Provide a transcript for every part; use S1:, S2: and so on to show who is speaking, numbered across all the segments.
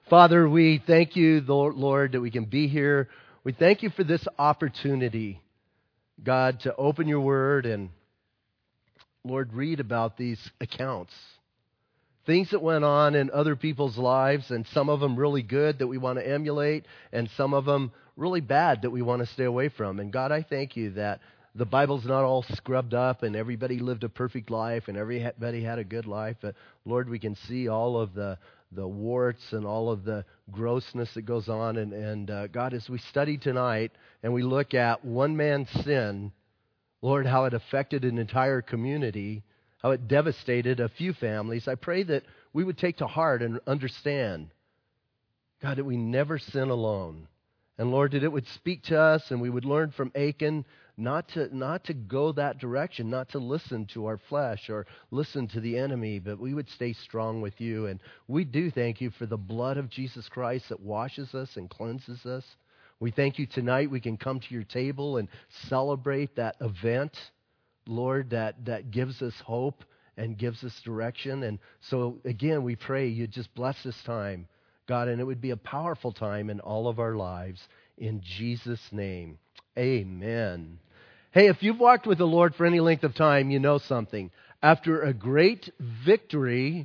S1: Father, we thank you, Lord, that we can be here. We thank you for this opportunity, God, to open your word and, Lord, read about these accounts. Things that went on in other people's lives, and some of them really good that we want to emulate, and some of them really bad that we want to stay away from. And God, I thank you that the Bible's not all scrubbed up and everybody lived a perfect life and everybody had a good life. But Lord, we can see all of the warts and all of the grossness that goes on. And God, as we study tonight and we look at one man's sin, Lord, how it affected an entire community, how it devastated a few families, I pray that we would take to heart and understand, God, that we never sin alone. And Lord, that it would speak to us and we would learn from Achan not to go that direction, not to listen to our flesh or listen to the enemy, but we would stay strong with you. And we do thank you for the blood of Jesus Christ that washes us and cleanses us. We thank you tonight we can come to your table and celebrate that event, Lord, that gives us hope and gives us direction. And so, again, we pray you just bless this time, God, and it would be a powerful time in all of our lives. In Jesus' name, amen. Hey, if you've walked with the Lord for any length of time, you know something. After a great victory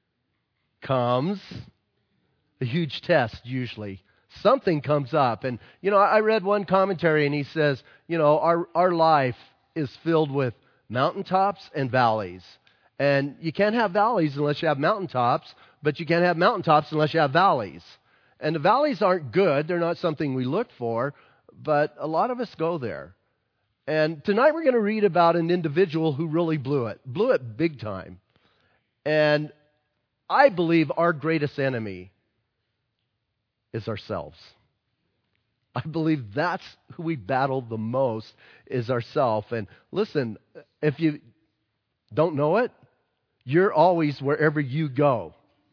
S1: comes a huge test, usually. Something comes up. And, I read one commentary and he says, our life is filled with mountaintops and valleys. And you can't have valleys unless you have mountaintops, but you can't have mountaintops unless you have valleys. And the valleys aren't good. They're not something we look for, but a lot of us go there. And tonight we're going to read about an individual who really blew it big time. And I believe our greatest enemy is ourselves. I believe that's who we battle the most is ourselves. And listen, if you don't know it, you're always wherever you go.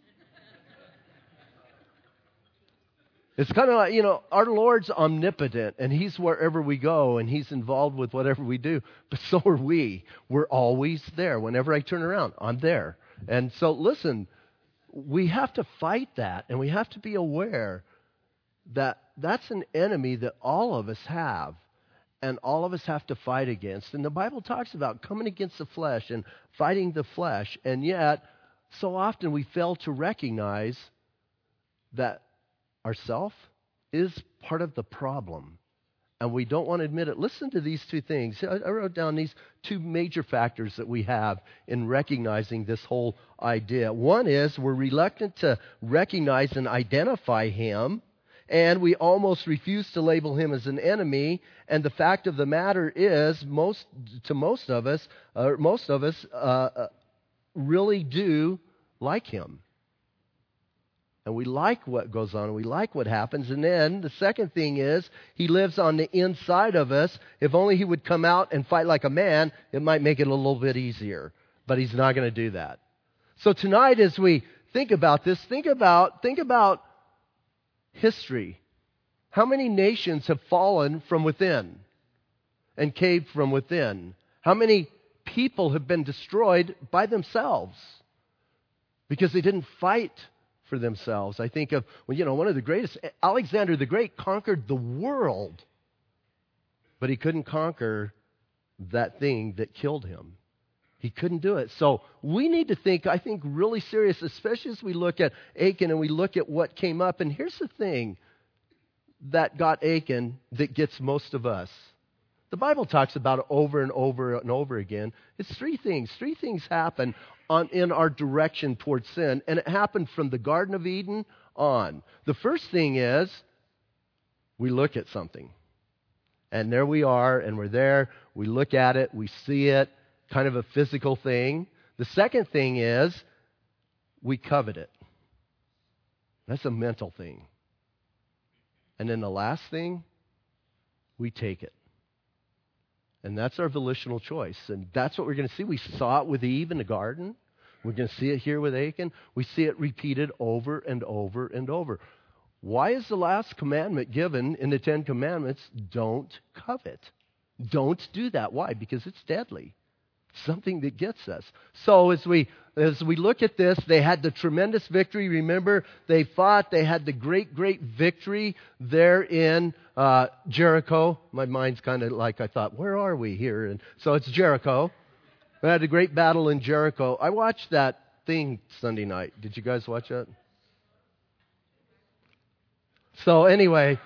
S1: It's kind of like, our Lord's omnipotent, and He's wherever we go, and He's involved with whatever we do. But so are we. We're always there. Whenever I turn around, I'm there. And so, listen, we have to fight that, and we have to be aware that that's an enemy that all of us have, and all of us have to fight against. And the Bible talks about coming against the flesh and fighting the flesh, and yet, so often we fail to recognize that ourself is part of the problem, and we don't want to admit it. Listen to these two things. I wrote down these two major factors that we have in recognizing this whole idea. One is we're reluctant to recognize and identify him, and we almost refuse to label him as an enemy. And the fact of the matter is, most of us really do like him. And we like what goes on, and we like what happens. And then the second thing is, he lives on the inside of us. If only he would come out and fight like a man, it might make it a little bit easier. But he's not going to do that. So tonight, as we think about this, think about history. How many nations have fallen from within and caved from within? How many people have been destroyed by themselves because they didn't fight for themselves? I think of, one of the greatest, Alexander the Great conquered the world, but he couldn't conquer that thing that killed him. He couldn't do it. So we need to think, I think, really serious, especially as we look at Achan and we look at what came up. And here's the thing that got Achan that gets most of us. The Bible talks about it over and over and over again. It's three things. Three things happen in our direction towards sin, and it happened from the Garden of Eden on. The first thing is we look at something, and there we are, and we're there. We look at it, we see it, kind of a physical thing. The second thing is we covet it. That's a mental thing. And then the last thing, we take it. And that's our volitional choice. And that's what we're going to see. We saw it with Eve in the garden. We're going to see it here with Achan. We see it repeated over and over and over. Why is the last commandment given in the Ten Commandments? Don't covet. Don't do that. Why? Because it's deadly. Something that gets us. So as we look at this, they had the tremendous victory. Remember, they fought. They had the great victory there in Jericho. My mind's kind of like, I thought, where are we here? And so it's Jericho. They had a great battle in Jericho. I watched that thing Sunday night. Did you guys watch that? So anyway,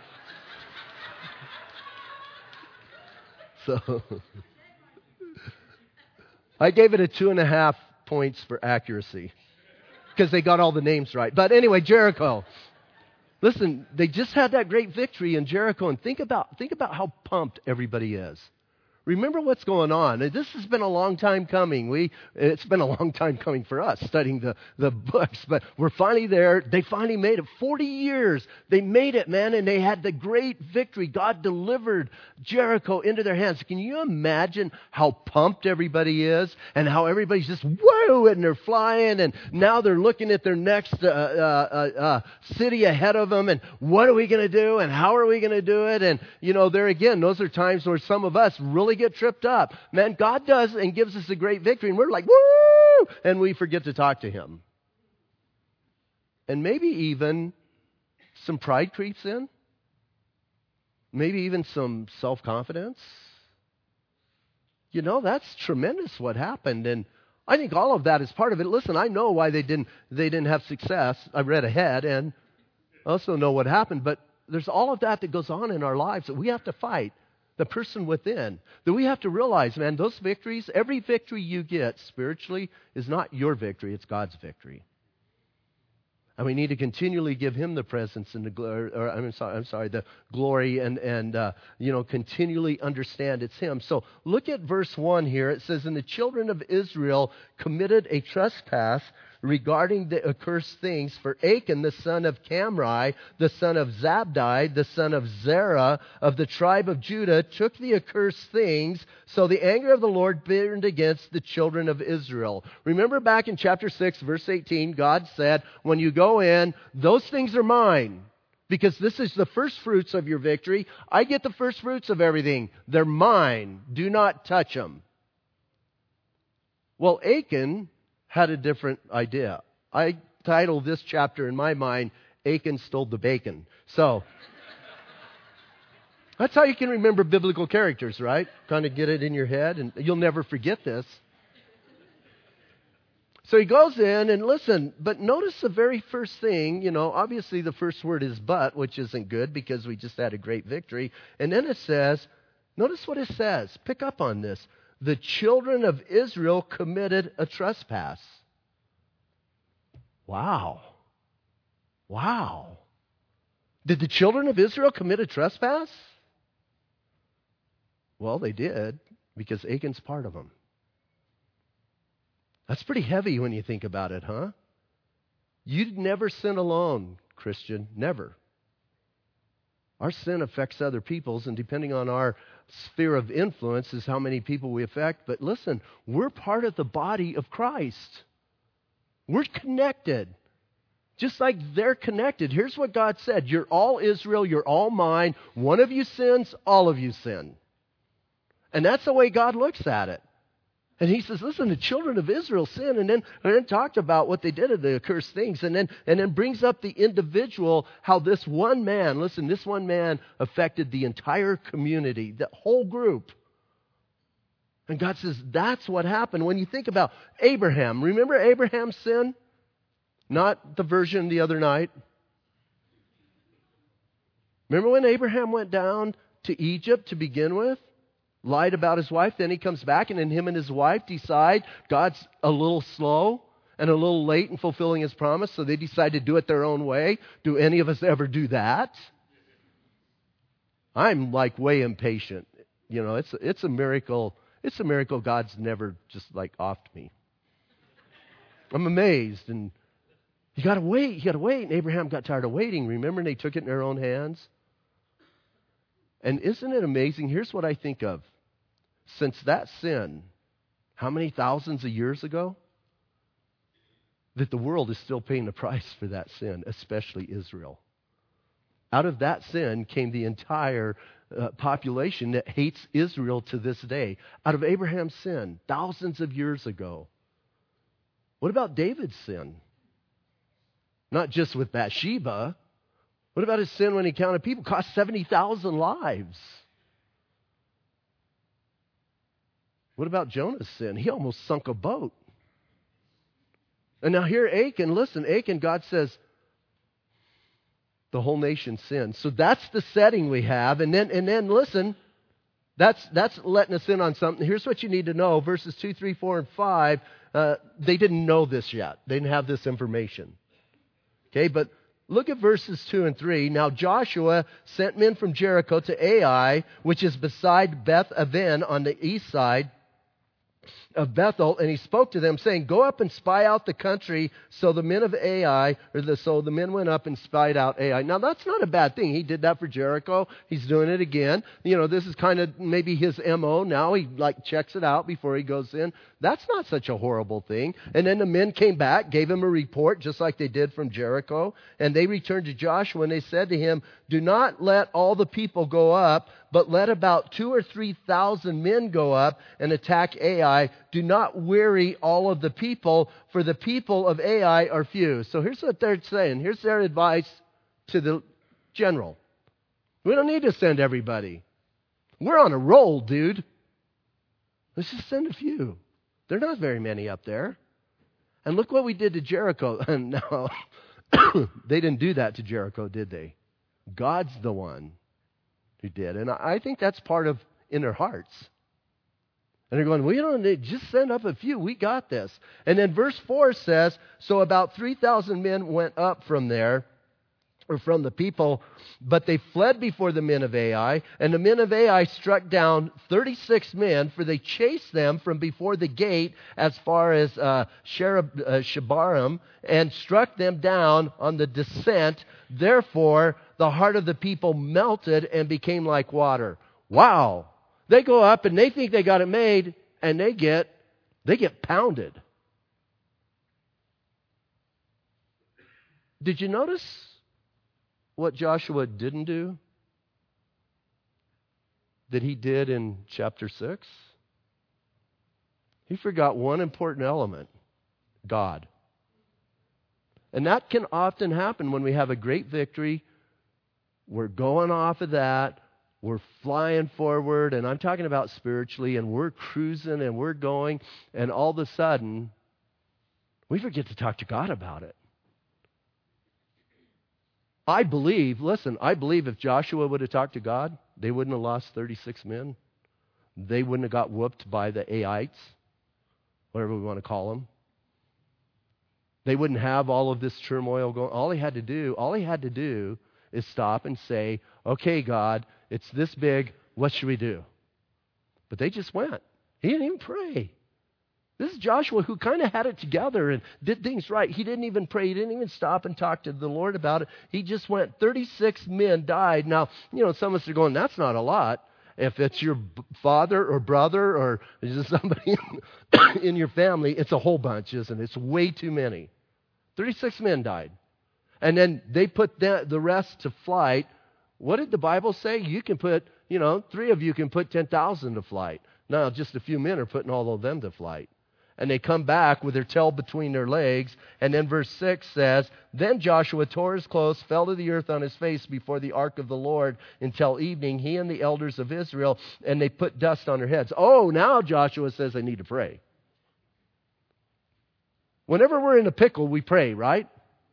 S1: I gave it a 2.5 points for accuracy because they got all the names right. But anyway, Jericho. Listen, they just had that great victory in Jericho, and think about how pumped everybody is. Remember what's going on. This has been a long time coming. It's been a long time coming for us studying the books, but we're finally there. They finally made it. 40 years. They made it, man, and they had the great victory. God delivered Jericho into their hands. Can you imagine how pumped everybody is and how everybody's just whoa, and they're flying, and now they're looking at their next city ahead of them, and what are we going to do, and how are we going to do it? And, there again, those are times where some of us really get tripped up. Man, God does and gives us a great victory, and we're like, woo! And we forget to talk to Him. And maybe even some pride creeps in. Maybe even some self-confidence. That's tremendous what happened. And I think all of that is part of it. Listen, I know why they didn't have success. I read ahead and also know what happened. But there's all of that goes on in our lives that we have to fight. The person within. That we have to realize, man, those victories, every victory you get spiritually is not your victory, it's God's victory. And we need to continually give Him the presence and the glory, the glory and continually understand it's Him. So look at verse 1 here. It says, and the children of Israel committed a trespass regarding the accursed things, for Achan, the son of Camri, the son of Zabdi, the son of Zerah, of the tribe of Judah, took the accursed things, so the anger of the Lord burned against the children of Israel. Remember back in chapter 6, verse 18, God said, when you go in, those things are mine, because this is the first fruits of your victory. I get the first fruits of everything. They're mine. Do not touch them. Well, Achan had a different idea. I titled this chapter in my mind, Achan Stole the Bacon. So, that's how you can remember biblical characters, right? Kind of get it in your head, and you'll never forget this. So he goes in, and listen, but notice the very first thing, obviously the first word is but, which isn't good because we just had a great victory. And then it says, notice what it says. Pick up on this. The children of Israel committed a trespass. Wow. Did the children of Israel commit a trespass? Well, they did, because Achan's part of them. That's pretty heavy when you think about it, huh? You'd never sin alone, Christian. Never. Our sin affects other people's, and depending on our sphere of influence is how many people we affect. But listen, we're part of the body of Christ. We're connected. Just like they're connected. Here's what God said. You're all Israel. You're all mine. One of you sins, all of you sin. And that's the way God looks at it. And He says, listen, the children of Israel sin, and then talked about what they did of the accursed things, and then brings up the individual, how this one man affected the entire community, the whole group. And God says, that's what happened. When you think about Abraham, remember Abraham's sin? Not the version the other night. Remember when Abraham went down to Egypt to begin with? Lied about his wife, then he comes back, and then him and his wife decide God's a little slow and a little late in fulfilling His promise, so they decide to do it their own way. Do any of us ever do that? I'm like way impatient. It's a miracle. It's a miracle God's never just like offed me. I'm amazed, and you got to wait. And Abraham got tired of waiting. Remember, and they took it in their own hands. And isn't it amazing? Here's what I think of. Since that sin, how many thousands of years ago? That the world is still paying the price for that sin, especially Israel. Out of that sin came the entire population that hates Israel to this day. Out of Abraham's sin, thousands of years ago. What about David's sin? Not just with Bathsheba. What about his sin when he counted people? Cost 70,000 lives. What about Jonah's sin? He almost sunk a boat. And now here Achan, listen, Achan, God says, the whole nation sinned. So that's the setting we have. And then listen, that's letting us in on something. Here's what you need to know. Verses 2, 3, 4, and 5, they didn't know this yet. They didn't have this information. Okay, but look at verses 2 and 3. Now Joshua sent men from Jericho to Ai, which is beside Beth Aven on the east side of Bethel, and he spoke to them, saying, "Go up and spy out the country." So the men of Ai, so the men went up and spied out Ai. Now that's not a bad thing. He did that for Jericho. He's doing it again. This is kind of maybe his MO now. He checks it out before he goes in. That's not such a horrible thing. And then the men came back, gave him a report, just like they did from Jericho. And they returned to Joshua, and they said to him, "Do not let all the people go up, but let about 2,000 or 3,000 men go up and attack Ai. Do not weary all of the people, for the people of Ai are few." So here's what they're saying. Here's their advice to the general. We don't need to send everybody. We're on a roll, dude. Let's just send a few. There are not very many up there. And look what we did to Jericho. No, they didn't do that to Jericho, did they? God's the one who did. And I think that's part of in their hearts. And they're going, we don't need, just send up a few. We got this. And then verse 4 says, so about 3,000 men went up from there, or from the people, but they fled before the men of Ai. And the men of Ai struck down 36 men, for they chased them from before the gate as far as Shebarim, and struck them down on the descent. Therefore, the heart of the people melted and became like water. Wow. They go up and they think they got it made, and they get pounded. Did you notice what Joshua didn't do that he did in chapter 6? He forgot one important element: God. And that can often happen when we have a great victory. We're going off of that. We're flying forward, and I'm talking about spiritually, and we're cruising and we're going, and all of a sudden, we forget to talk to God about it. I believe if Joshua would have talked to God, they wouldn't have lost 36 men. They wouldn't have got whooped by the Aites, whatever we want to call them. They wouldn't have all of this turmoil going. All he had to do is stop and say, "Okay, God, it's this big. What should we do?" But they just went. He didn't even pray. This is Joshua, who kind of had it together and did things right. He didn't even pray. He didn't even stop and talk to the Lord about it. He just went. 36 men died. Now, some of us are going, that's not a lot. If it's your father or brother or just somebody in your family, it's a whole bunch, isn't it? It's way too many. 36 men died. And then they put the rest to flight. What did the Bible say? You can put, 3 of you can put 10,000 to flight. Now, just a few men are putting all of them to flight. And they come back with their tail between their legs. And then verse 6 says, then Joshua tore his clothes, fell to the earth on his face before the ark of the Lord until evening, he and the elders of Israel, and they put dust on their heads. Oh, now Joshua says they need to pray. Whenever we're in a pickle, we pray, right?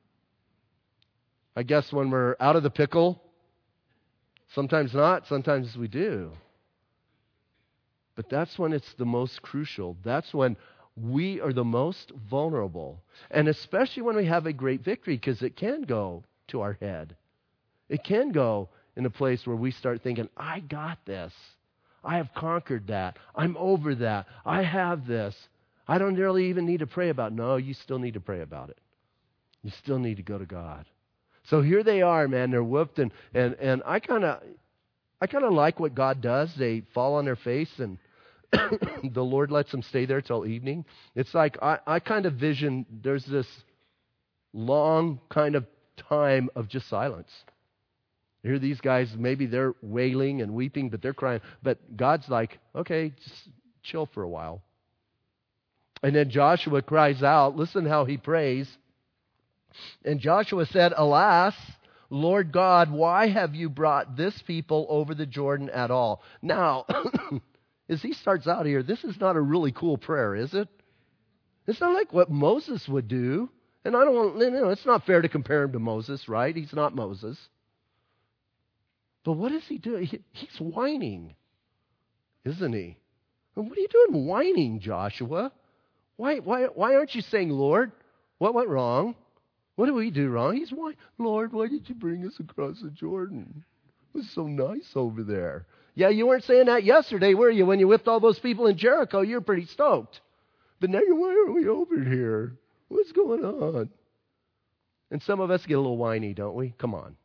S1: I guess when we're out of the pickle, sometimes not, sometimes we do. But that's when it's the most crucial. That's when we are the most vulnerable. And especially when we have a great victory, because it can go to our head. It can go in a place where we start thinking, I got this. I have conquered that. I'm over that. I have this. I don't really even need to pray about it. No, you still need to pray about it. You still need to go to God. So here they are, man. They're whooped, and I kind of like what God does. They fall on their face, and the Lord lets them stay there till evening. It's like I kind of vision there's this long kind of time of just silence. Here these guys, maybe they're wailing and weeping, but they're crying. But God's like, okay, just chill for a while. And then Joshua cries out. Listen how he prays. And Joshua said, alas, Lord God, why have you brought this people over the Jordan at all? Now, as he starts out here, this is not a really cool prayer, is it? It's not like what Moses would do. And I don't want, it's not fair to compare him to Moses, right? He's not Moses. But what is he doing? He's whining, isn't he? And what are you doing whining, Joshua? Why aren't you saying, Lord, what went wrong? What did we do wrong? He's whining, Lord, why did you bring us across the Jordan? It was so nice over there. Yeah, you weren't saying that yesterday, were you? When you whipped all those people in Jericho, you were pretty stoked. But now why are we over here? What's going on? And some of us get a little whiny, don't we? Come on.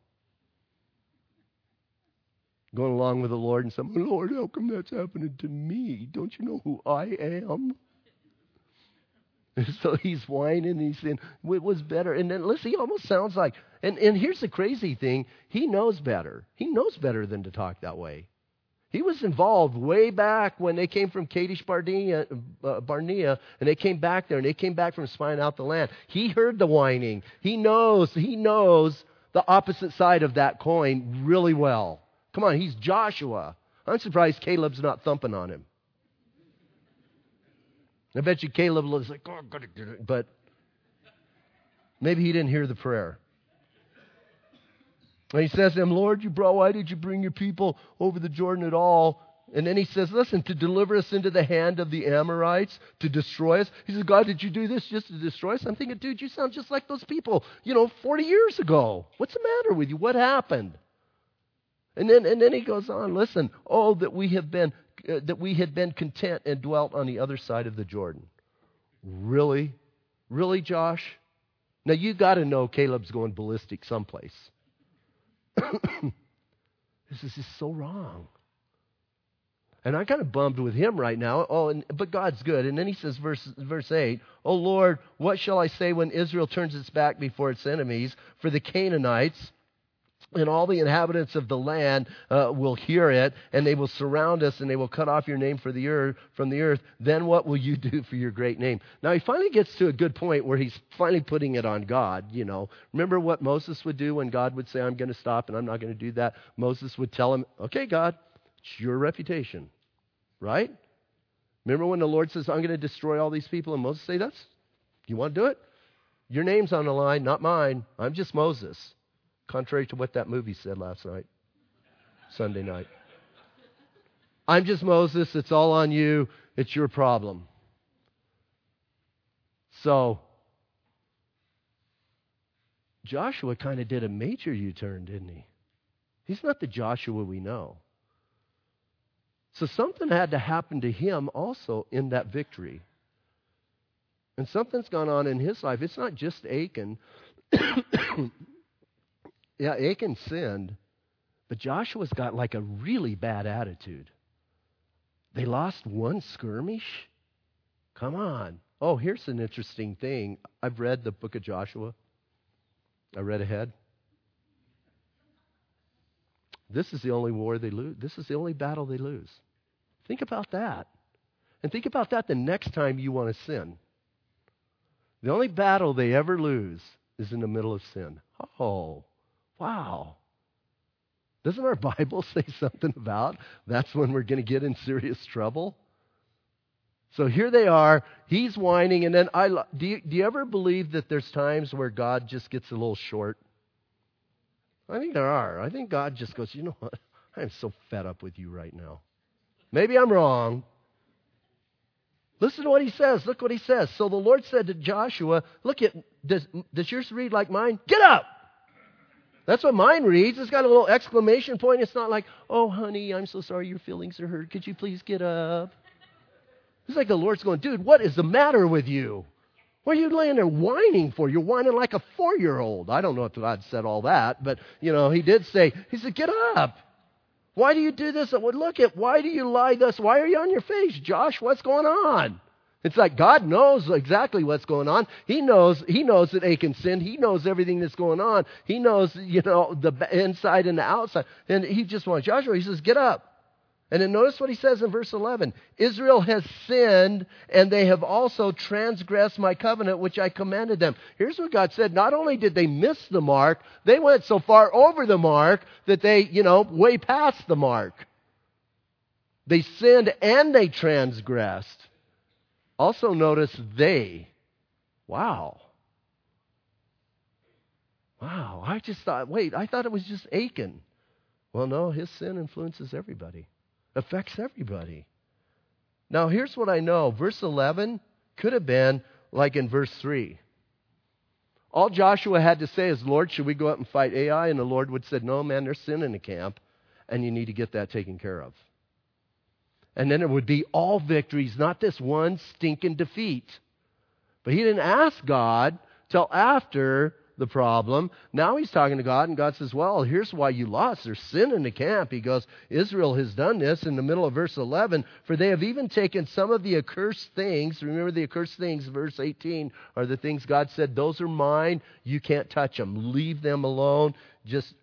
S1: Going along with the Lord and saying, Lord, how come that's happening to me? Don't you know who I am? And so he's whining, he's saying, it was better. And then, listen, he almost sounds like, and here's the crazy thing, he knows better. He knows better than to talk that way. He was involved way back when they came from Kadesh Barnea, and they came back there, and they came back from spying out the land. He heard the whining. He knows the opposite side of that coin really well. Come on, he's Joshua. I'm surprised Caleb's not thumping on him. I bet you Caleb was like, oh, I'm going to get it. But maybe he didn't hear the prayer. And he says to him, Lord, why did you bring your people over the Jordan at all? And then he says, listen, to deliver us into the hand of the Amorites, to destroy us. He says, God, did you do this just to destroy us? I'm thinking, dude, you sound just like those people, 40 years ago. What's the matter with you? What happened? And then he goes on, listen, that we had been content and dwelt on the other side of the Jordan. Really? Really, Josh? Now you got to know Caleb's going ballistic someplace. This is just so wrong. And I'm kind of bummed with him right now. But God's good. And then he says, verse 8, Oh Lord, what shall I say when Israel turns its back before its enemies? For the Canaanites and all the inhabitants of the land will hear it, and they will surround us, and they will cut off your name from the earth. Then what will you do for your great name? Now he finally gets to a good point where he's finally putting it on God. Remember what Moses would do when God would say, I'm going to stop and I'm not going to do that? Moses would tell him, okay, God, it's your reputation, right? Remember when the Lord says, I'm going to destroy all these people, and Moses say, you want to do it? Your name's on the line, not mine. I'm just Moses. Contrary to what that movie said last night, Sunday night. I'm just Moses. It's all on you. It's your problem. So, Joshua kind of did a major U-turn, didn't he? He's not the Joshua we know. So something had to happen to him also in that victory. And something's gone on in his life. It's not just Achan. Yeah, Achan sinned, but Joshua's got like a really bad attitude. They lost one skirmish? Come on. Oh, here's an interesting thing. I've read the book of Joshua. I read ahead. This is the only war they lose. This is the only battle they lose. Think about that. And think about that the next time you want to sin. The only battle they ever lose is in the middle of sin. Oh. Wow. Doesn't our Bible say something about that's when we're going to get in serious trouble? So here they are. He's whining. And then do you ever believe that there's times where God just gets a little short? I think there are. I think God just goes, you know what? I'm so fed up with you right now. Maybe I'm wrong. Listen to what he says. Look what he says. So the Lord said to Joshua, does yours read like mine? Get up! That's what mine reads. It's got a little exclamation point. It's not like, oh, honey, I'm so sorry your feelings are hurt. Could you please get up? It's like the Lord's going, dude, what is the matter with you? What are you laying there whining for? You're whining like a 4-year-old. I don't know if God said all that, but, he did say, he said, get up. Why do you do this? Why do you lie thus? Why are you on your face? Josh, what's going on? It's like God knows exactly what's going on. He knows that Achan sinned. He knows everything that's going on. He knows, the inside and the outside. And he just wants Joshua. He says, get up. And then notice what he says in verse 11. Israel has sinned, and they have also transgressed my covenant, which I commanded them. Here's what God said. Not only did they miss the mark, they went so far over the mark that they, way past the mark. They sinned and they transgressed. Also notice they. Wow. I just thought, I thought it was just Achan. Well, no, his sin influences everybody. Affects everybody. Now, here's what I know. Verse 11 could have been like in verse 3. All Joshua had to say is, Lord, should we go up and fight Ai? And the Lord would say, no, man, there's sin in the camp, and you need to get that taken care of. And then it would be all victories, not this one stinking defeat. But he didn't ask God till after the problem. Now he's talking to God, and God says, well, here's why you lost. There's sin in the camp. He goes, Israel has done this in the middle of verse 11, for they have even taken some of the accursed things. Remember the accursed things, verse 18, are the things God said, those are mine. You can't touch them. Leave them alone. Just,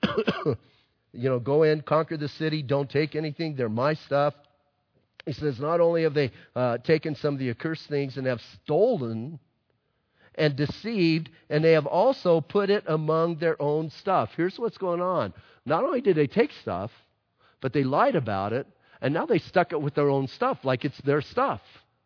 S1: go in, conquer the city. Don't take anything. They're my stuff. He says, not only have they taken some of the accursed things and have stolen and deceived, and they have also put it among their own stuff. Here's what's going on. Not only did they take stuff, but they lied about it, and now they stuck it with their own stuff like it's their stuff.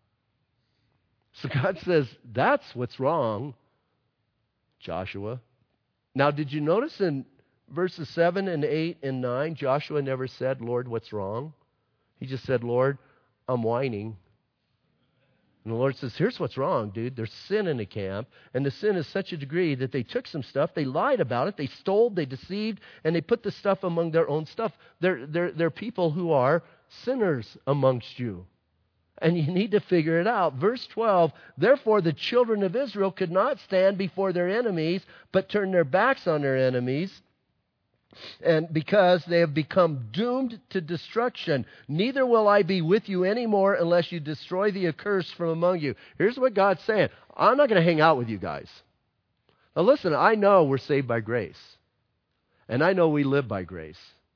S1: So God says, that's what's wrong, Joshua. Now, did you notice in verses 7 and 8 and 9, Joshua never said, Lord, what's wrong? He just said, Lord, I'm whining. And the Lord says, here's what's wrong, dude. There's sin in the camp, and the sin is such a degree that they took some stuff, they lied about it, they stole, they deceived, and they put the stuff among their own stuff. They're people who are sinners amongst you. And you need to figure it out. Verse 12, therefore the children of Israel could not stand before their enemies, but turned their backs on their enemies. And because they have become doomed to destruction, neither will I be with you anymore unless you destroy the accursed from among you. Here's what God's saying. I'm not going to hang out with you guys. Now listen, I know we're saved by grace. And I know we live by grace.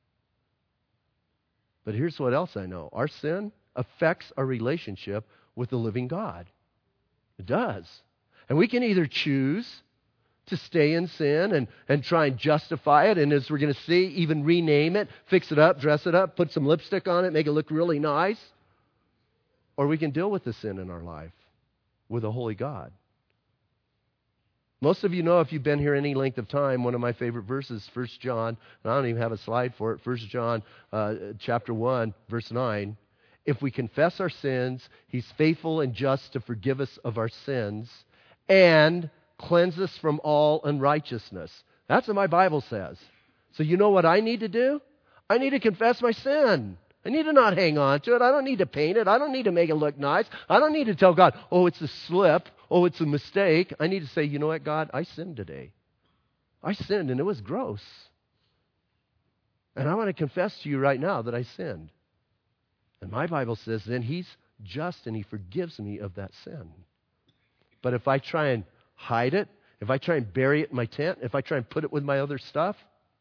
S1: But here's what else I know. Our sin affects our relationship with the living God. It does. And we can either choose to stay in sin and try and justify it, and as we're going to see, even rename it, fix it up, dress it up, put some lipstick on it, make it look really nice. Or we can deal with the sin in our life with a holy God. Most of you know, if you've been here any length of time, one of my favorite verses, 1 John, and I don't even have a slide for it, 1 John chapter 1, verse 9. If we confess our sins, He's faithful and just to forgive us of our sins and cleanse us from all unrighteousness. That's what my Bible says. So you know what I need to do? I need to confess my sin. I need to not hang on to it. I don't need to paint it. I don't need to make it look nice. I don't need to tell God, oh, it's a slip. Oh, it's a mistake. I need to say, you know what, God? I sinned today. I sinned, and it was gross. And I want to confess to you right now that I sinned. And my Bible says then He's just and He forgives me of that sin. But if I try and hide it, if I try and bury it in my tent, if I try and put it with my other stuff,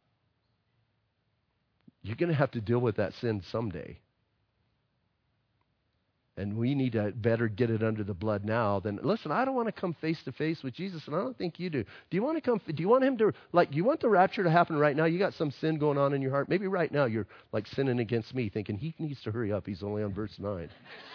S1: you're going to have to deal with that sin someday. And we need to better get it under the blood now than, listen, I don't want to come face to face with Jesus, and I don't think you do. Do you want Him to, you want the rapture to happen right now? You got some sin going on in your heart. Maybe right now you're sinning against me, thinking He needs to hurry up. He's only on verse 9.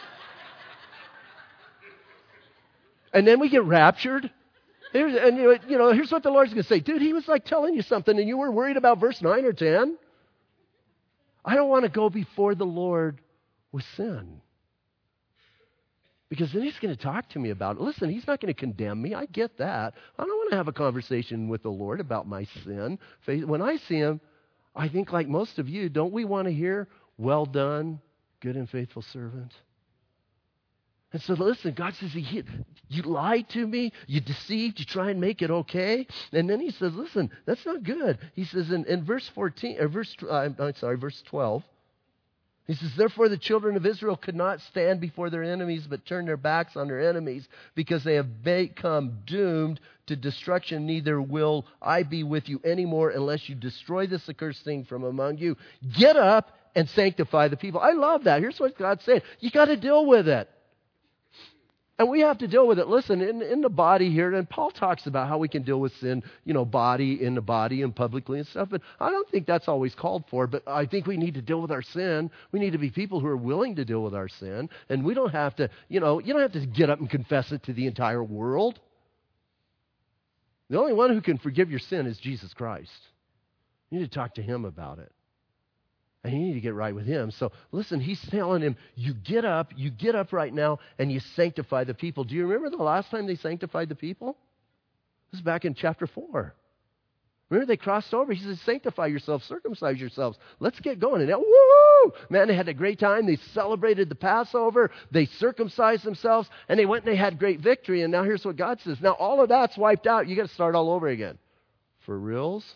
S1: And then we get raptured. Here's what the Lord's going to say. Dude, He was telling you something and you were worried about verse 9 or 10. I don't want to go before the Lord with sin. Because then He's going to talk to me about it. Listen, He's not going to condemn me. I get that. I don't want to have a conversation with the Lord about my sin. When I see Him, I think like most of you, don't we want to hear, well done, good and faithful servant? And so listen, God says, you lied to me, you deceived, you try and make it okay. And then He says, listen, that's not good. He says in verse 12, He says, therefore the children of Israel could not stand before their enemies, but turned their backs on their enemies, because they have become doomed to destruction. Neither will I be with you anymore unless you destroy this accursed thing from among you. Get up and sanctify the people. I love that. Here's what God's saying. You got to deal with it. And we have to deal with it. Listen, in the body here, and Paul talks about how we can deal with sin, in the body and publicly and stuff. But I don't think that's always called for. But I think we need to deal with our sin. We need to be people who are willing to deal with our sin. And we don't have to, you don't have to get up and confess it to the entire world. The only one who can forgive your sin is Jesus Christ. You need to talk to Him about it. And you need to get right with Him. So listen, He's telling him, you get up right now, and you sanctify the people. Do you remember the last time they sanctified the people? This is back in chapter 4. Remember, they crossed over. He says, sanctify yourselves, circumcise yourselves. Let's get going. And woo! Man, they had a great time. They celebrated the Passover. They circumcised themselves, and they went and they had great victory. And now here's what God says. Now all of that's wiped out. You got to start all over again. For reals?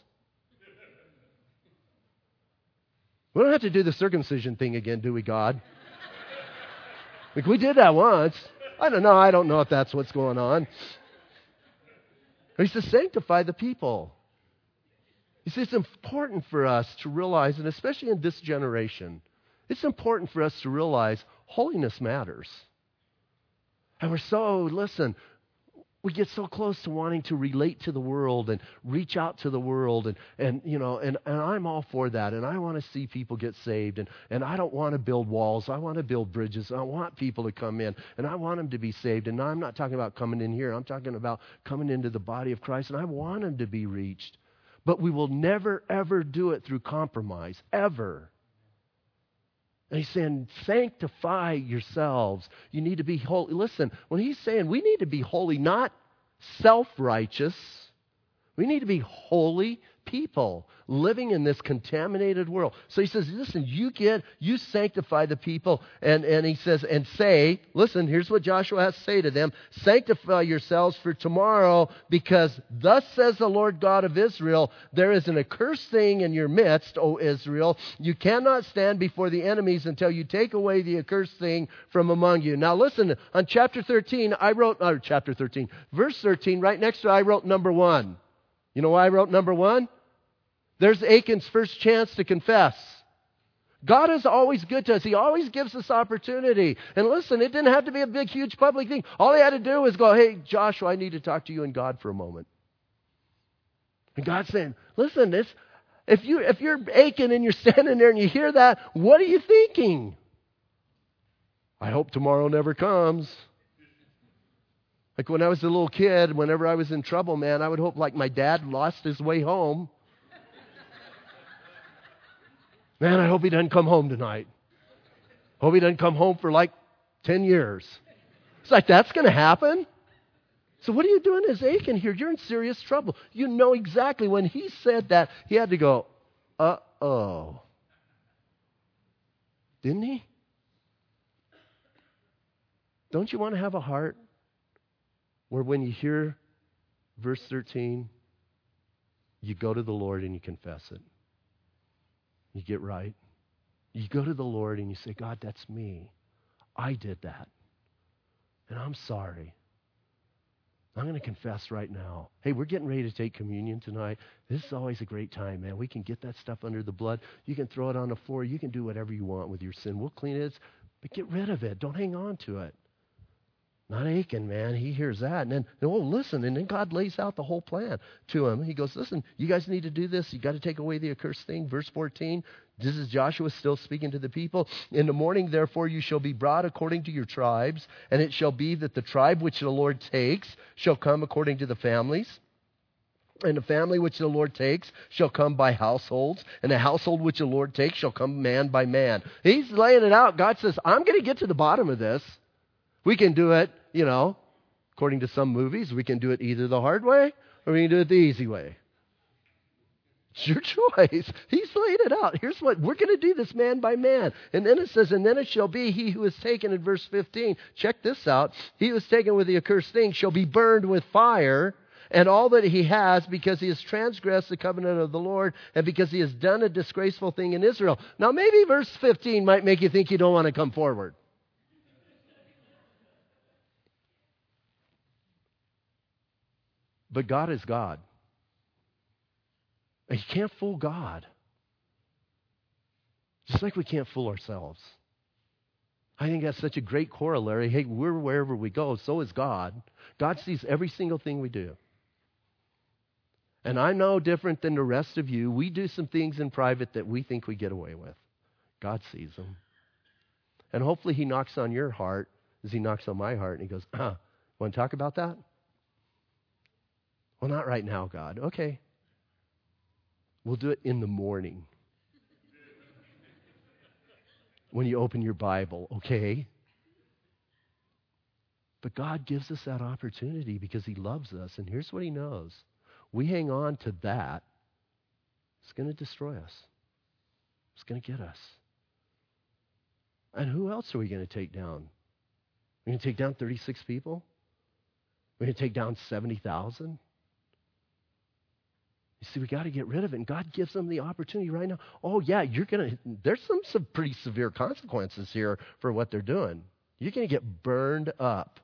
S1: We don't have to do the circumcision thing again, do we, God? Like, we did that once. I don't know if that's what's going on. He says, sanctify the people. You see, it's important for us to realize, and especially in this generation, it's important for us to realize holiness matters. And we get so close to wanting to relate to the world and reach out to the world, and I'm all for that, and I want to see people get saved, and I don't want to build walls. I want to build bridges. I want people to come in, and I want them to be saved. And I'm not talking about coming in here. I'm talking about coming into the body of Christ, and I want them to be reached. But we will never, ever do it through compromise, ever. And He's saying, sanctify yourselves. You need to be holy. Listen, when He's saying we need to be holy, not self-righteous, we need to be holy people living in this contaminated world. So He says, listen, you sanctify the people. And He says, and say, listen, here's what Joshua has to say to them. Sanctify yourselves for tomorrow, because thus says the Lord God of Israel, there is an accursed thing in your midst, O Israel. You cannot stand before the enemies until you take away the accursed thing from among you. Now listen, on verse 13, right next to it, I wrote number 1. You know why I wrote number 1? There's Achan's first chance to confess. God is always good to us. He always gives us opportunity. And listen, it didn't have to be a big, huge public thing. All he had to do was go, hey, Joshua, I need to talk to you and God for a moment. And God's saying, listen, if you're Achan and you're standing there and you hear that, what are you thinking? I hope tomorrow never comes. Like when I was a little kid, whenever I was in trouble, man, I would hope like my dad lost his way home. Man, I hope he doesn't come home tonight. Hope he doesn't come home for like 10 years. It's like, that's going to happen? So what are you doing as Achan here? You're in serious trouble. You know exactly when he said that, he had to go, uh-oh. Didn't he? Don't you want to have a heart where when you hear verse 13, you go to the Lord and you confess it? You get right. You go to the Lord and you say, God, that's me. I did that. And I'm sorry. I'm going to confess right now. Hey, we're getting ready to take communion tonight. This is always a great time, man. We can get that stuff under the blood. You can throw it on the floor. You can do whatever you want with your sin. We'll clean it. But get rid of it. Don't hang on to it. Not Achan, man. He hears that. And then, listen. And then God lays out the whole plan to him. He goes, listen, you guys need to do this. You got to take away the accursed thing. Verse 14, this is Joshua still speaking to the people. In the morning, therefore, you shall be brought according to your tribes. And it shall be that the tribe which the Lord takes shall come according to the families. And the family which the Lord takes shall come by households. And the household which the Lord takes shall come man by man. He's laying it out. God says, I'm going to get to the bottom of this. We can do it, according to some movies, we can do it either the hard way or we can do it the easy way. It's your choice. He's laid it out. Here's what, we're going to do this man by man. And then it says, and then it shall be he who is taken in verse 15. Check this out. He who is taken with the accursed thing shall be burned with fire. and all that he has because he has transgressed the covenant of the Lord and because he has done a disgraceful thing in Israel. Now maybe verse 15 might make you think you don't want to come forward. But God is God. And you can't fool God. Just like we can't fool ourselves. I think that's such a great corollary. Hey, we're wherever we go, so is God. God sees every single thing we do. And I'm no different than the rest of you. We do some things in private that we think we get away with. God sees them. And hopefully he knocks on your heart as he knocks on my heart and he goes, want to talk about that? Well, not right now, God. Okay. We'll do it in the morning. When you open your Bible, okay? But God gives us that opportunity because he loves us. And here's what he knows. We hang on to that. It's going to destroy us. It's going to get us. And who else are we going to take down? We're going to take down 36 people? We're going to take down 70,000? You see, we got to get rid of it. And God gives them the opportunity right now. Oh, yeah, there's some pretty severe consequences here for what they're doing. You're going to get burned up.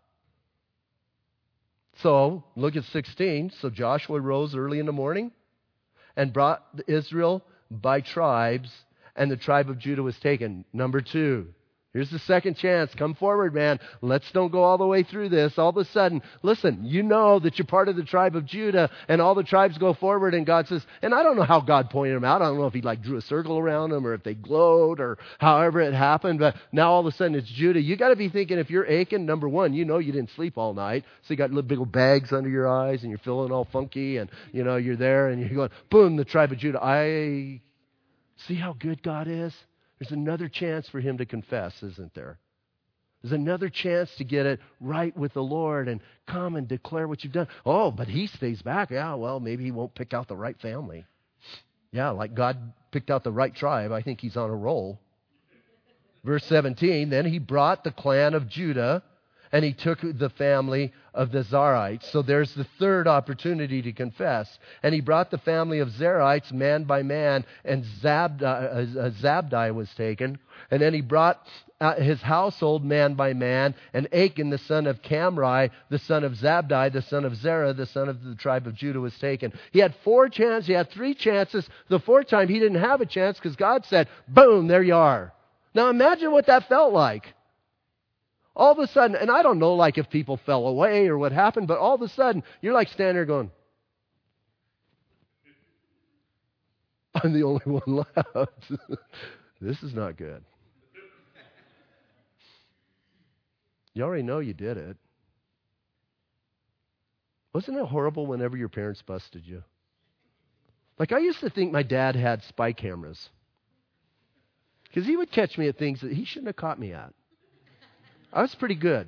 S1: So, look at 16. So Joshua rose early in the morning and brought Israel by tribes, and the tribe of Judah was taken. Number 2. Here's the second chance. Come forward, man. Let's don't go all the way through this. All of a sudden, listen, you know that you're part of the tribe of Judah, and all the tribes go forward, and God says, and I don't know how God pointed them out. I don't know if he drew a circle around them or if they glowed or however it happened, but now all of a sudden it's Judah. You got to be thinking, if you're Achan, number 1, you know you didn't sleep all night, so you got little big old bags under your eyes, and you're feeling all funky, and you're there, and you're going, boom, the tribe of Judah. I see how good God is. There's another chance for him to confess, isn't there? There's another chance to get it right with the Lord and come and declare what you've done. Oh, but he stays back. Yeah, well, maybe he won't pick out the right family. Yeah, like God picked out the right tribe. I think he's on a roll. Verse 17, then he brought the clan of Judah, and he took the family of the Zarites. So there's the third opportunity to confess. And he brought the family of Zarites man by man, and Zabdi was taken. And then he brought his household man by man, and Achan, the son of Camri, the son of Zabdi, the son of Zerah, the son of the tribe of Judah, was taken. He had 4 chances. He had 3 chances. The 4th time he didn't have a chance because God said, boom, there you are. Now imagine what that felt like. All of a sudden, and I don't know if people fell away or what happened, but all of a sudden, you're standing there going, I'm the only one left. This is not good. You already know you did it. Wasn't it horrible whenever your parents busted you? I used to think my dad had spy cameras. Because he would catch me at things that he shouldn't have caught me at. I was pretty good.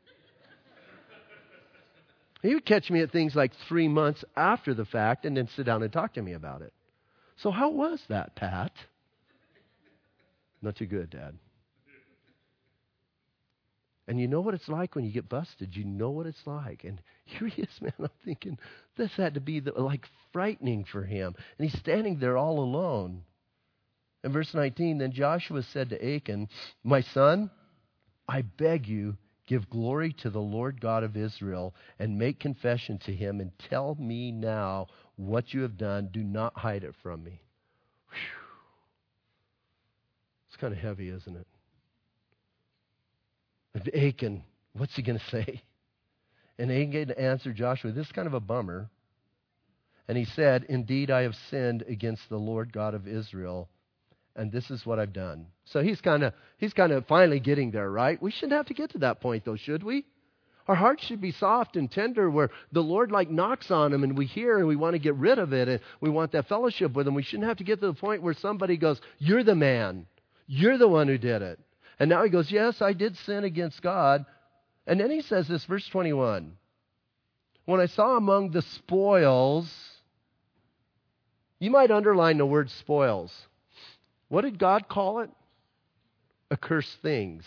S1: He would catch me at things 3 months after the fact and then sit down and talk to me about it. So how was that, Pat? Not too good, Dad. And you know what it's like when you get busted. You know what it's like. And here he is, man. I'm thinking, this had to be frightening for him. And he's standing there all alone. In verse 19, then Joshua said to Achan, my son, I beg you, give glory to the Lord God of Israel and make confession to him and tell me now what you have done. Do not hide it from me. Whew. It's kind of heavy, isn't it? And Achan, what's he going to say? And Achan answered Joshua, this is kind of a bummer. And he said, indeed, I have sinned against the Lord God of Israel, and this is what I've done. So he's kind of finally getting there, right? We shouldn't have to get to that point, though, should we? Our hearts should be soft and tender where the Lord knocks on them and we hear and we want to get rid of it and we want that fellowship with him. We shouldn't have to get to the point where somebody goes, you're the man. You're the one who did it. And now he goes, yes, I did sin against God. And then he says this, verse 21. When I saw among the spoils, you might underline the word spoils. What did God call it? Accursed things.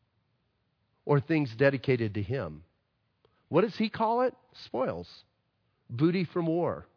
S1: Or things dedicated to him. What does he call it? Spoils. booty from war.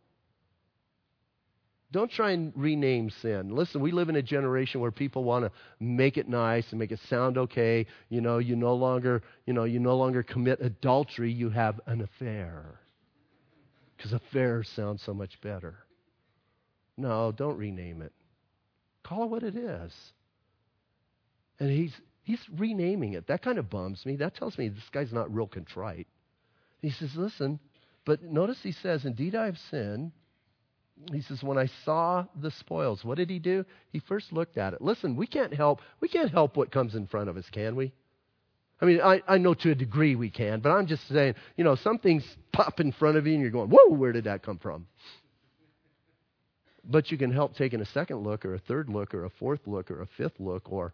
S1: Don't try and rename sin. Listen, we live in a generation where people want to make it nice and make it sound okay. You no longer commit adultery, you have an affair. Because affair sounds so much better. No, don't rename it. Call it what it is. And he's renaming it. That kind of bums me. That tells me this guy's not real contrite. He says, listen, but notice he says, indeed I have sinned. He says, when I saw the spoils, what did he do? He first looked at it. Listen, we can't help what comes in front of us, can we? I mean, I know to a degree we can, but I'm just saying, some things pop in front of you and you're going, whoa, where did that come from? But you can help taking a second look or a third look or a fourth look or a fifth look or...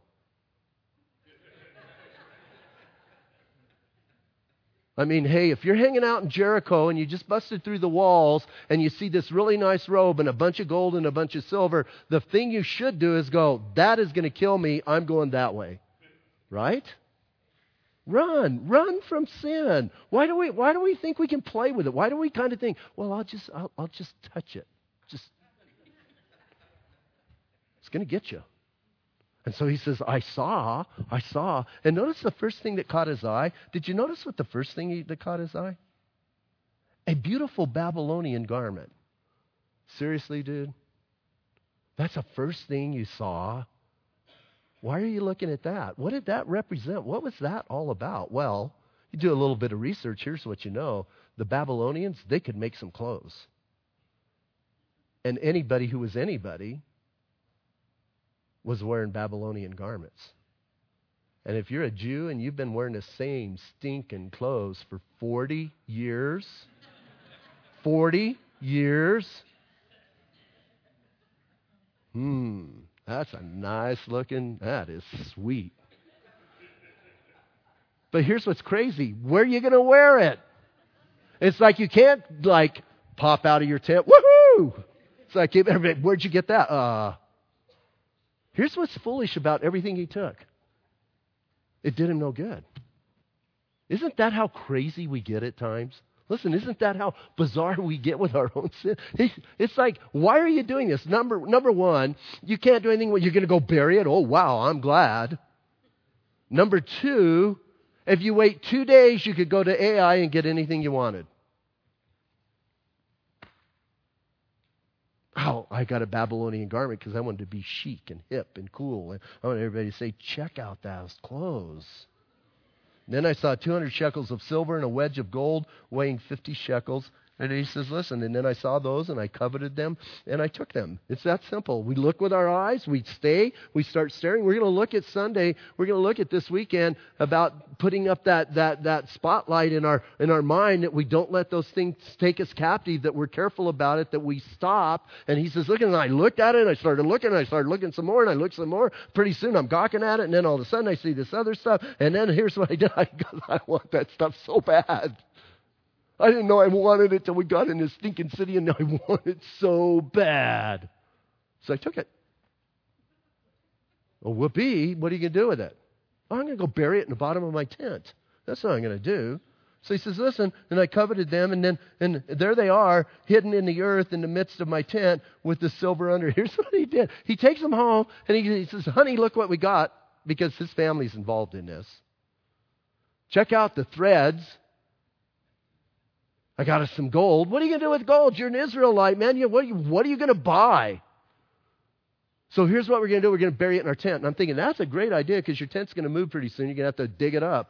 S1: I mean, hey, if you're hanging out in Jericho and you just busted through the walls and you see this really nice robe and a bunch of gold and a bunch of silver, the thing you should do is go, that is going to kill me. I'm going that way. Right? Run from sin. Why do we think we can play with it? Why do we kind of think, well, I'll just touch it. It's going to get you. And so he says, I saw. And notice the first thing that caught his eye. Did you notice what the first thing that caught his eye? A beautiful Babylonian garment. Seriously, dude? That's the first thing you saw? Why are you looking at that? What did that represent? What was that all about? Well, you do a little bit of research. Here's what you know. The Babylonians, they could make some clothes. And anybody who was anybody was wearing Babylonian garments. And if you're a Jew and you've been wearing the same stinking clothes for 40 years, 40 years, that's a nice looking, that is sweet. But here's what's crazy. Where are you going to wear it? It's like you can't pop out of your tent. Woohoo! It's like, everybody, where'd you get that? Here's what's foolish about everything he took. It did him no good. Isn't that how crazy we get at times? Listen, isn't that how bizarre we get with our own sin? It's like, why are you doing this? Number one, you can't do anything. You're going to go bury it. Oh, wow, I'm glad. Number two, if you wait 2 days, you could go to AI and get anything you wanted. Oh, I got a Babylonian garment because I wanted to be chic and hip and cool. And I want everybody to say, check out those clothes. And then I saw 200 shekels of silver and a wedge of gold weighing 50 shekels. And he says, listen, and then I saw those and I coveted them and I took them. It's that simple. We look with our eyes, we start staring. We're going to look at Sunday, we're going to look at this weekend about putting up that spotlight in our mind that we don't let those things take us captive, that we're careful about it, that we stop. And he says, look, and I looked at it and I started looking some more and I looked some more. Pretty soon I'm gawking at it and then all of a sudden I see this other stuff. And then here's what I did. I want that stuff so bad. I didn't know I wanted it till we got in this stinking city, and now I want it so bad. So I took it. Well, whoopee, what are you going to do with it? Oh, I'm going to go bury it in the bottom of my tent. That's what I'm going to do. So he says, listen, and I coveted them, and there they are, hidden in the earth in the midst of my tent with the silver under. Here's what he did. He takes them home, and he says, honey, look what we got, because his family's involved in this. Check out the threads. I got us some gold. What are you going to do with gold? You're an Israelite, man. What are you going to buy? So here's what we're going to do. We're going to bury it in our tent. And I'm thinking, that's a great idea because your tent's going to move pretty soon. You're going to have to dig it up.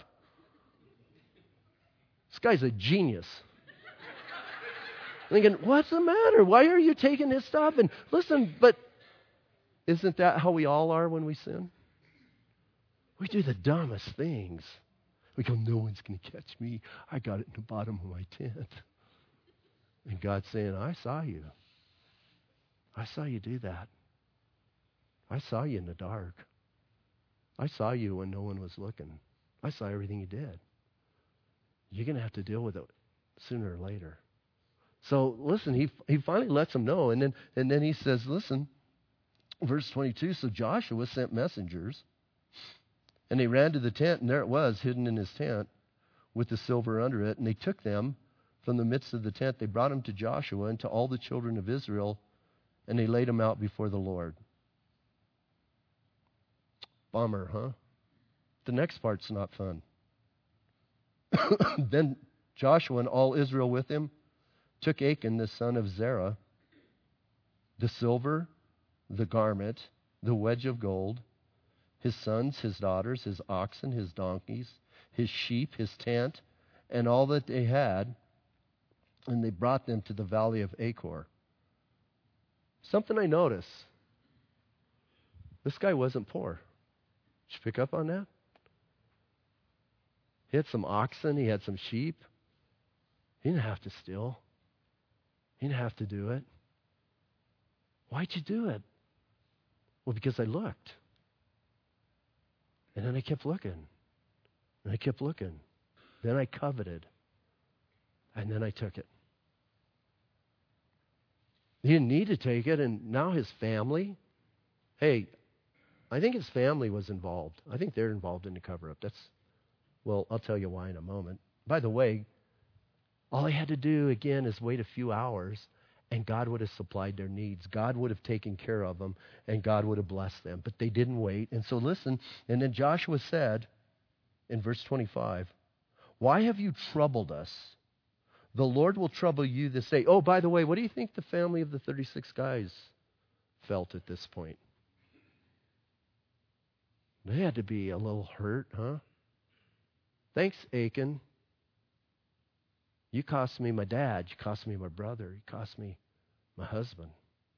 S1: This guy's a genius. Thinking, what's the matter? Why are you taking his stuff? And listen, but isn't that how we all are when we sin? We do the dumbest things. We go, no one's going to catch me. I got it in the bottom of my tent. And God's saying, I saw you. I saw you do that. I saw you in the dark. I saw you when no one was looking. I saw everything you did. You're going to have to deal with it sooner or later. So listen, he finally lets them know. And then he says, listen, verse 22, so Joshua sent messengers. And they ran to the tent, and there it was, hidden in his tent, with the silver under it. And they took them from the midst of the tent, they brought him to Joshua and to all the children of Israel, and they laid him out before the Lord. Bummer, huh? The next part's not fun. Then Joshua and all Israel with him took Achan, the son of Zerah, the silver, the garment, the wedge of gold, his sons, his daughters, his oxen, his donkeys, his sheep, his tent, and all that they had, and they brought them to the valley of Achor. Something I notice. This guy wasn't poor. Did you pick up on that? He had some oxen. He had some sheep. He didn't have to steal. He didn't have to do it. Why'd you do it? Well, because I looked. And then I kept looking. And I kept looking. Then I coveted. And then I took it. He didn't need to take it, and now his family. Hey, I think his family was involved. I think they're involved in the cover-up. Well, I'll tell you why in a moment. By the way, all he had to do, again, is wait a few hours, and God would have supplied their needs. God would have taken care of them, and God would have blessed them. But they didn't wait. And so listen, and then Joshua said in verse 25, "Why have you troubled us? The Lord will trouble you this day." Oh, by the way, what do you think the family of the 36 guys felt at this point? They had to be a little hurt, huh? Thanks, Achan. You cost me my dad. You cost me my brother. You cost me my husband.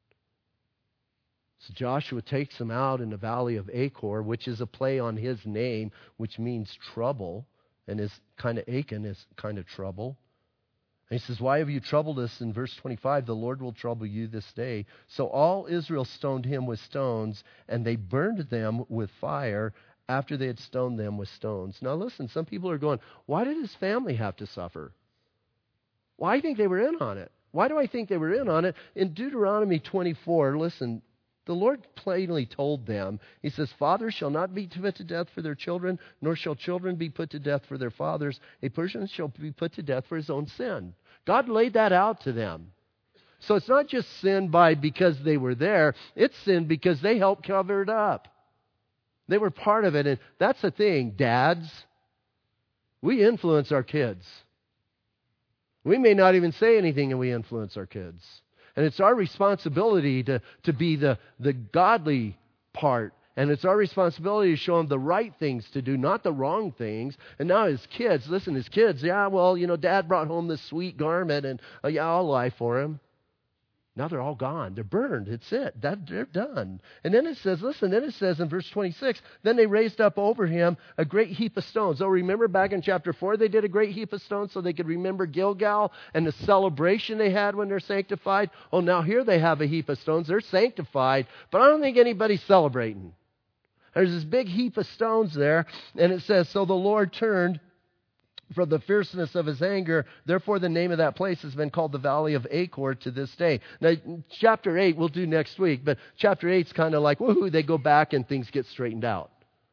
S1: So Joshua takes them out in the valley of Achor, which is a play on his name, which means trouble, and is kind of Achan is kind of trouble. And he says, "Why have you troubled us?" In verse 25, "The Lord will trouble you this day." So all Israel stoned him with stones, and they burned them with fire after they had stoned them with stones. Now listen, some people are going, why did his family have to suffer? Well, I think they were in on it. Why do I think they were in on it? In Deuteronomy 24, listen, the Lord plainly told them, he says, "Fathers shall not be put to death for their children, nor shall children be put to death for their fathers. A person shall be put to death for his own sin." God laid that out to them. So it's not just sin because they were there. It's sin because they helped cover it up. They were part of it. And that's the thing, dads. We influence our kids. We may not even say anything, and we influence our kids. And it's our responsibility to be the godly part. And it's our responsibility to show them the right things to do, not the wrong things. And now his kids, Dad brought home this sweet garment, and I'll lie for him. Now they're all gone. They're burned. It's it. They're done. And then it says in verse 26, "Then they raised up over him a great heap of stones." Oh, remember back in chapter 4, they did a great heap of stones so they could remember Gilgal and the celebration they had when they're sanctified. Oh, now here they have a heap of stones. They're sanctified, but I don't think anybody's celebrating. There's this big heap of stones there, and it says, "So the Lord turned from the fierceness of his anger. Therefore, the name of that place has been called the Valley of Achor to this day." Now, chapter 8 we'll do next week, but chapter 8's kind of like, woohoo, they go back and things get straightened out.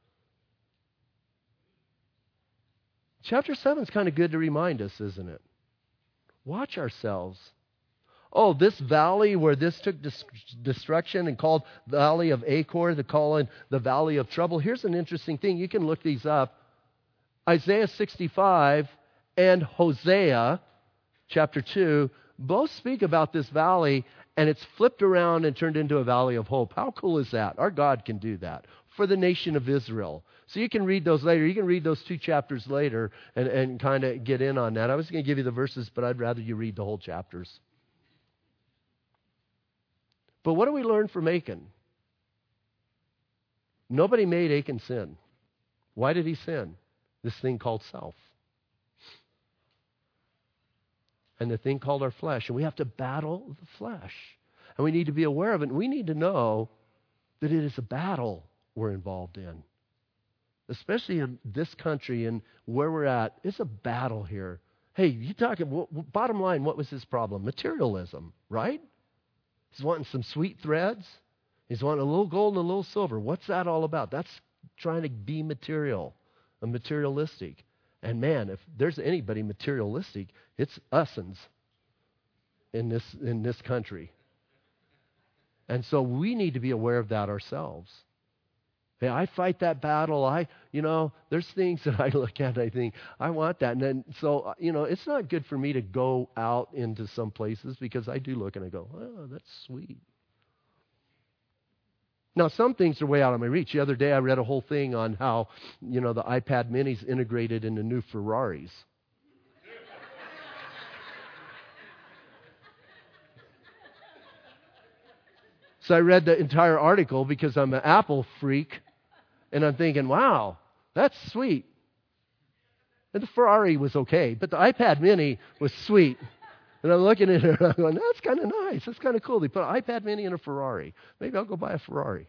S1: Chapter 7's kind of good to remind us, isn't it? Watch ourselves. Oh, this valley where this took destruction and called Valley of Achor, they call it the Valley of Trouble. Here's an interesting thing. You can look these up. Isaiah 65 and Hosea chapter 2 both speak about this valley, and it's flipped around and turned into a valley of hope. How cool is that? Our God can do that for the nation of Israel. So you can read those later. You can read those 2 chapters later and kind of get in on that. I was going to give you the verses, but I'd rather you read the whole chapters. But what do we learn from Achan? Nobody made Achan sin. Why did he sin? This thing called self. And the thing called our flesh. And we have to battle the flesh. And we need to be aware of it. And we need to know that it is a battle we're involved in. Especially in this country and where we're at. It's a battle here. Hey, you talking, bottom line, what was his problem? Materialism, right? He's wanting some sweet threads. He's wanting a little gold and a little silver. What's that all about? That's trying to be material. Materialistic. And man, if there's anybody materialistic, it's us'ns in this country. And so we need to be aware of that ourselves. Hey, I fight that battle. There's things that I look at and I think, I want that. And then, so, it's not good for me to go out into some places because I do look and I go, oh, that's sweet. Now, some things are way out of my reach. The other day I read a whole thing on how, the iPad mini's integrated into new Ferraris. So I read the entire article because I'm an Apple freak, and I'm thinking, wow, that's sweet. And the Ferrari was okay, but the iPad mini was sweet. And I'm looking at it and I'm going, that's kind of nice. That's kind of cool. They put an iPad mini in a Ferrari. Maybe I'll go buy a Ferrari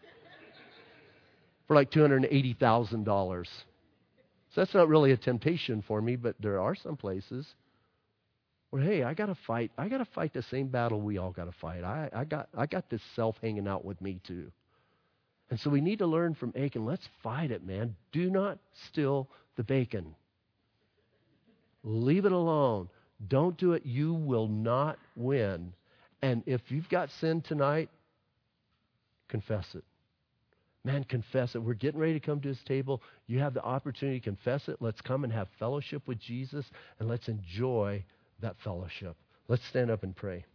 S1: for like $280,000. So that's not really a temptation for me, but there are some places where, hey, I got to fight the same battle we all got to fight. I got this self hanging out with me too. And so we need to learn from Achan. Let's fight it, man. Do not steal the bacon. Leave it alone. Don't do it. You will not win. And if you've got sin tonight, confess it. Man, confess it. We're getting ready to come to his table. You have the opportunity to confess it. Let's come and have fellowship with Jesus, and let's enjoy that fellowship. Let's stand up and pray.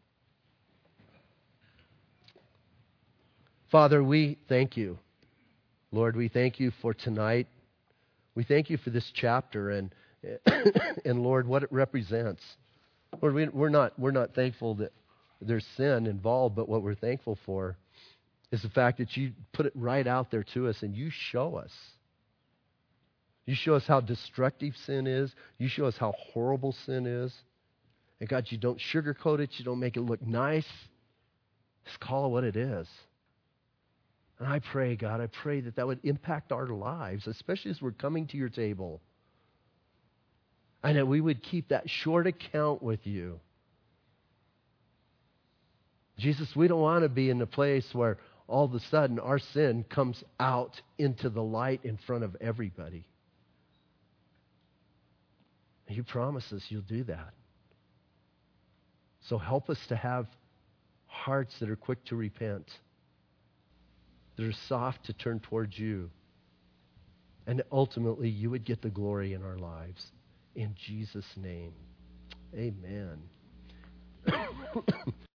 S1: Father, we thank you. Lord, we thank you for tonight. We thank you for this chapter and Lord, what it represents. Lord, we're not thankful that there's sin involved, but what we're thankful for is the fact that you put it right out there to us and you show us. You show us how destructive sin is. You show us how horrible sin is. And God, you don't sugarcoat it. You don't make it look nice. Just call it what it is. And I pray, God, that would impact our lives, especially as we're coming to your table. And that we would keep that short account with you. Jesus, we don't want to be in a place where all of a sudden our sin comes out into the light in front of everybody. And you promise us you'll do that. So help us to have hearts that are quick to repent, that are soft to turn towards you, and ultimately you would get the glory in our lives. In Jesus' name, amen.